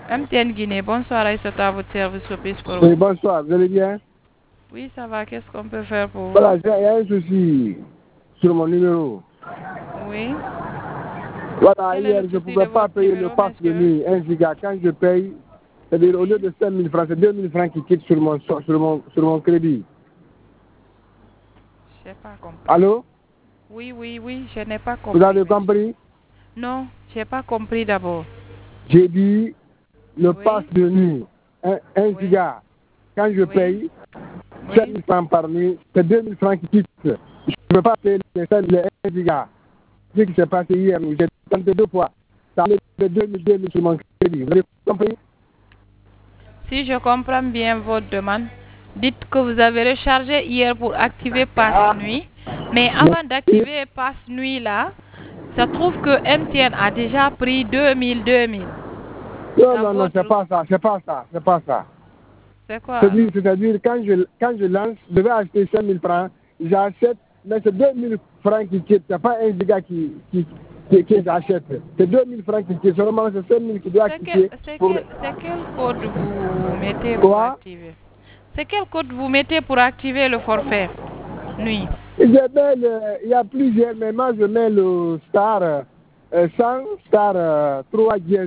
MTN Guinée, bonsoir, Aïssata, à votre service, que puis-je pour vous? Oui, bonsoir, vous allez bien? Oui, ça va, qu'est-ce qu'on peut faire pour vous? Voilà, il y a un souci sur mon numéro. Oui. Voilà, Quel est hier, le je ne souci pouvais de pas votre payer le numéro, pass de monsieur? nuit, 1 giga. Quand je paye, c'est-à-dire au lieu de 5 000 francs, c'est 2 000 francs qui quittent sur mon crédit. Je n'ai pas compris. Allô? Oui, je n'ai pas compris. Vous avez Monsieur. compris? Non, je n'ai pas compris d'abord. J'ai dit le Oui. pass de nuit, 1 giga. Quand je paye, 5 000 francs par nuit, c'est 2 000 francs qui quittent. Je ne peux pas payer les 1 giga. Ce qui s'est passé hier, j'ai tenté 2 fois. Ça allait de 2 000 sur mon crédit. Vous avez compris? Si je comprends bien votre demande, dites que vous avez rechargé hier pour activer Pass Nuit. Mais avant d'activer Pass Nuit là, ça trouve que MTN a déjà pris 2000. Non, c'est pas ça. C'est C'est quoi? C'est-à-dire, quand je lance, je vais acheter 5 000 francs, j'achète, mais c'est 2 000 francs qui quittent, c'est pas 1 giga qui j'achète. C'est 2 000 francs qui quittent, seulement c'est 5 000 qui doivent quitter. C'est quel code vous mettez pour activer? C'est quel code vous mettez pour activer le forfait nuit? Il y a plusieurs, mais moi je mets le star 100, star 3 dièse.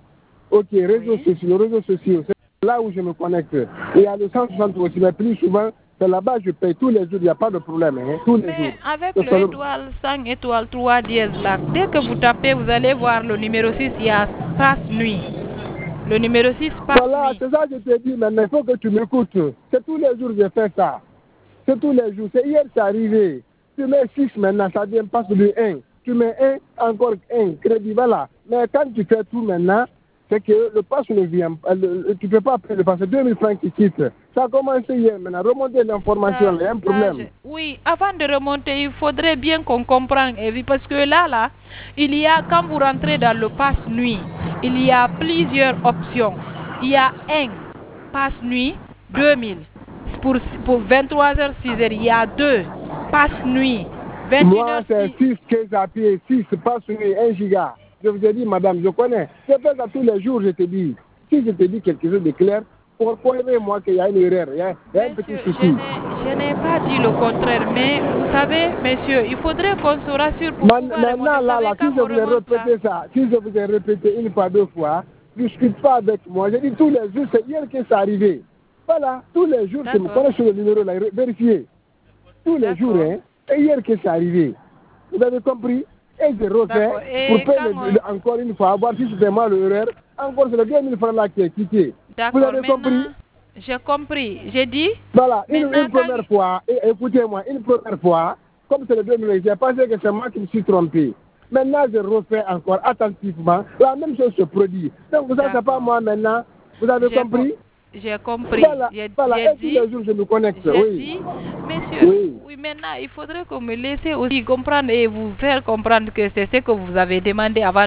Ok, réseaux sociaux, c'est là où je me connecte. Et il y a le 160 aussi, mais plus souvent, c'est là-bas je paye tous les jours, il n'y a pas de problème, hein, tous les jours. Mais avec le étoile 5 étoile 3 dièse là, dès que vous tapez, vous allez voir le numéro 6, il y a passe nuit. Le numéro 6 passe nuit. Voilà, c'est ça que je te dis, mais il faut que tu m'écoutes. C'est tous les jours que je fais ça. C'est tous les jours. C'est hier, c'est arrivé. Tu mets 6 maintenant, ça devient passe de 1. Tu mets 1, encore 1, crédit, voilà. Mais quand tu fais tout maintenant, c'est que le passe ne vient pas. Tu ne peux pas payer le passe. C'est 2 000 francs qui quittent. Ça a commencé hier maintenant. Remonter l'information, il y a un problème. Oui, avant de remonter, il faudrait bien qu'on comprenne. Parce que là, il y a, quand vous rentrez dans le passe nuit, il y a plusieurs options. Il y a 1, passe nuit, 2000. Pour 23h, 6h, il y a 2, passe nuit, 21h. Moi, c'est 6 que j'appuie, 6 passe nuit, 1 giga. Je vous ai dit, madame, je connais. Je fais ça tous les jours, je te dis. Si je te dis quelque chose de clair, moi qu'il y a une erreur, il y a un petit souci. Je n'ai pas dit le contraire, mais vous savez, monsieur, il faudrait qu'on se rassure pour Maintenant, là, si je vous ai répété ça, si je vous ai répété une fois, 2 fois, ne discute pas avec moi. Je dis tous les jours, c'est hier que c'est arrivé. Voilà, tous les jours, je me connais sur le numéro là, vérifiez. Tous les jours, hein, c'est hier que c'est arrivé. Vous avez compris? Et je refais pour payer encore une fois, voir si c'était moi l'erreur. Encore, c'est le 2 000 francs là qui est quitté. Vous avez compris? J'ai compris. J'ai dit. Voilà, une première fois, écoutez-moi, une première fois, comme c'est le 2 000, j'ai pensé que c'est moi qui me suis trompé. Maintenant, je refais encore attentivement. La même chose se produit. Donc, vous savez pas moi maintenant. Vous avez compris? J'ai compris. Voilà, et tous les jours, je me connecte. Oui. Monsieur, oui, maintenant, il faudrait que vous me laissez aussi comprendre et vous faire comprendre que c'est ce que vous avez demandé avant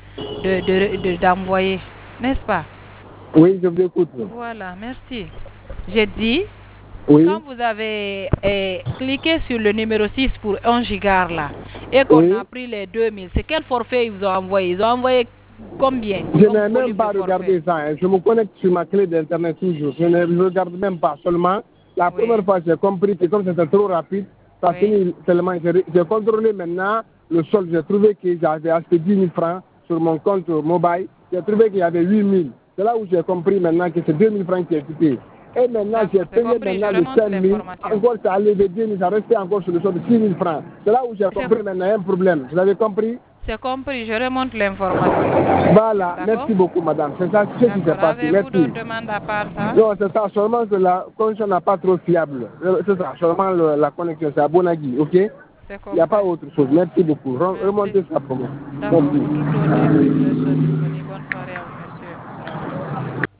d'envoyer. N'est-ce pas? Oui, je vous écoute. Voilà, merci. J'ai dit, quand vous avez cliqué sur le numéro 6 pour 1 giga là, et qu'on a pris les 2000, c'est quel forfait ils vous ont envoyé? Ils ont envoyé combien? Je n'ai même pas regardé ça. Hein. Je me connecte sur ma clé d'internet toujours. Je ne regarde même pas. Seulement, la première fois, j'ai compris que comme c'était trop rapide, ça finit tellement. J'ai contrôlé maintenant le solde. J'ai trouvé que j'avais acheté 10 000 francs sur mon compte mobile. J'ai trouvé qu'il y avait 8 000. C'est là où j'ai compris maintenant que c'est 2 000 francs qui est quitté. Et maintenant, j'ai payé maintenant les 5 000. Encore, ça allait de 10 000, ça restait encore sur le solde de 6 000 francs. C'est là où j'ai compris maintenant, il y a un problème. Vous avez compris? C'est compris, je remonte l'information. Voilà, merci beaucoup, madame. C'est ça ce qui s'est passé. Avez-vous d'autres demandes à part ça? Non, c'est ça, seulement que la connexion n'est pas trop fiable. C'est ça, seulement la connexion, c'est à Bonagui, ok? Il n'y a pas autre chose. Merci beaucoup. Remontez ça pour moi. D'accord. Bonne soirée.